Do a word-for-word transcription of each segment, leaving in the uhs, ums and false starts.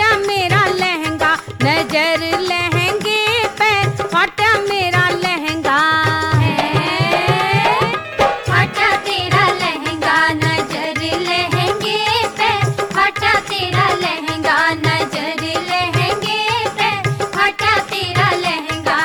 फटा मेरा लहंगा, नजर लहंगे पे फटा मेरा लहंगा है। फटा तेरा लहंगा नजर लहंगे पे, फटा तेरा लहंगा नजर लहंगे पे, फटा तेरा लहंगा।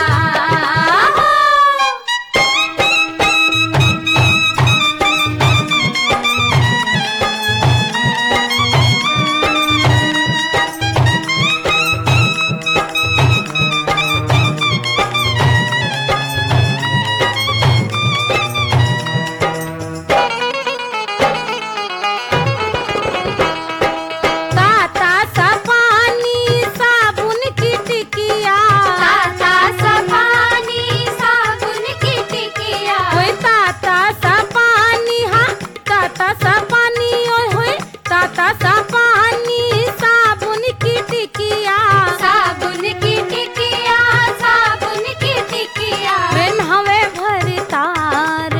ताता सा पानी साबुन की टिकिया, ताता सा पानी साबुन की टिकिया, ओए ताता सा पानी, हाँ ताता सा पानी, ओए होए ताता सा पानी साबुन की टिकिया, साबुन की टिकिया, साबुन की टिकिया। बिन हवे भर तार,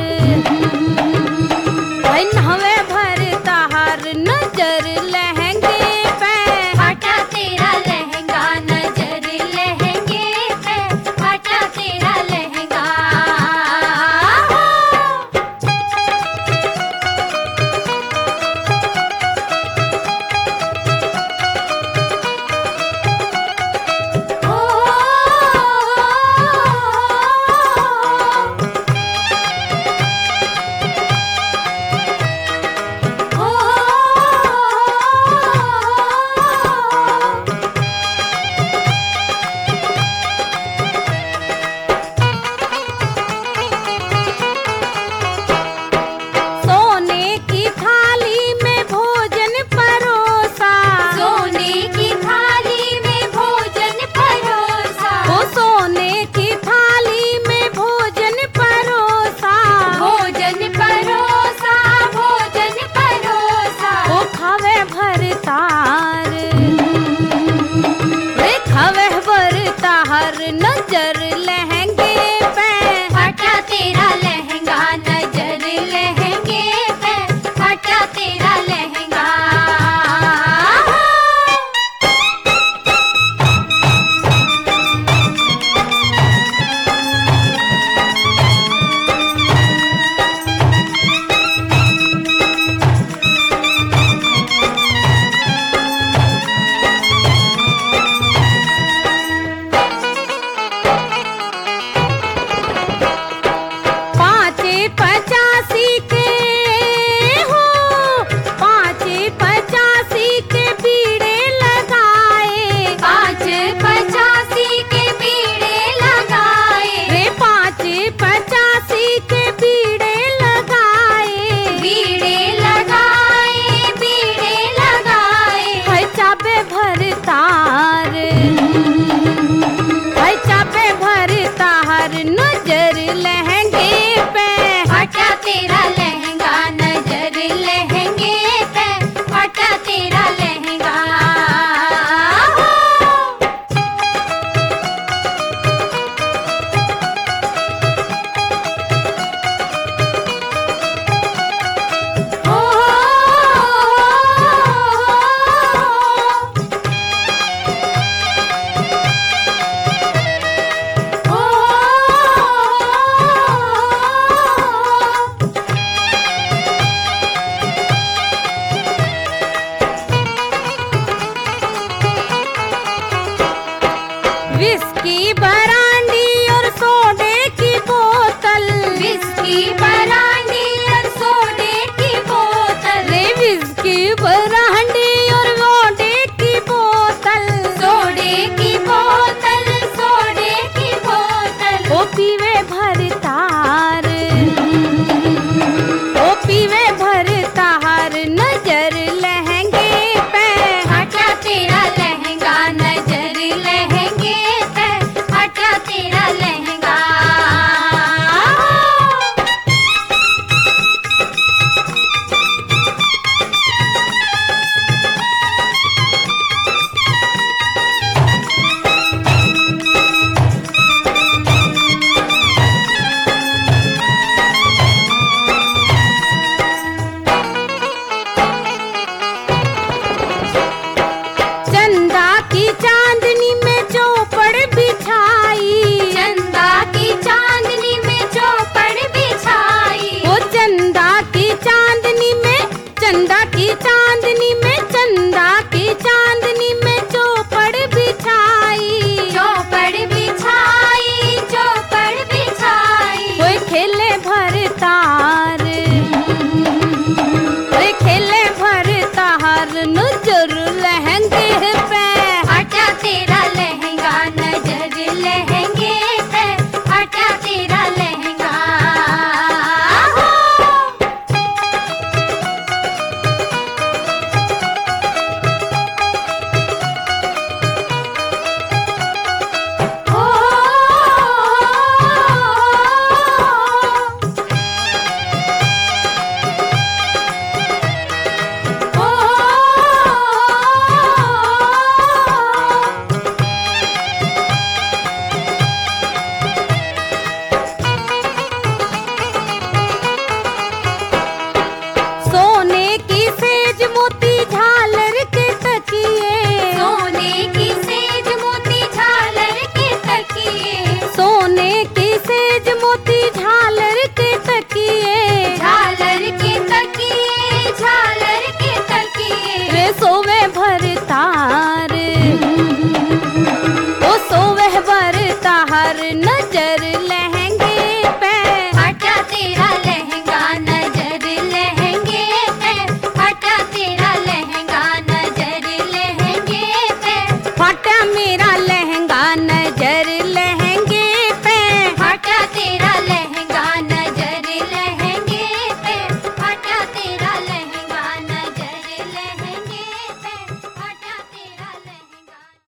बिन हवे भर तार नजर लहंगे पे फटा तेरा लहंगा नजर लहंगे पे, फटा तेरा लहंगा। ओ सोने की थाली में भोजन परोसा, सोने की थाली में भोजन परोसा, ओ सोने की थाली में भोजन परोसा, भोजन परोसा, भोजन परोसा। ओ खावे भर तार, रे खावे भर तार नजर लहंगे पे फटा तेरा लहंगा नजर लहंगे पे, फटा तेरा लहंगा। पाँचे पचासी के हो, पाँचे पचासी के बीड़े लगाए, पाँच पचासी के बीड़े लगाए, रे पाँचे पचासी के बीड़े लगाए, बीड़े लगाए, बीड़े लगाए। है चाबे भर तार, है चाबे भर तार नजर लहंगे पे फटा तेरा लहंगा नजर लहंगे पे, फटा तेरा लहंगा। ओ विस्की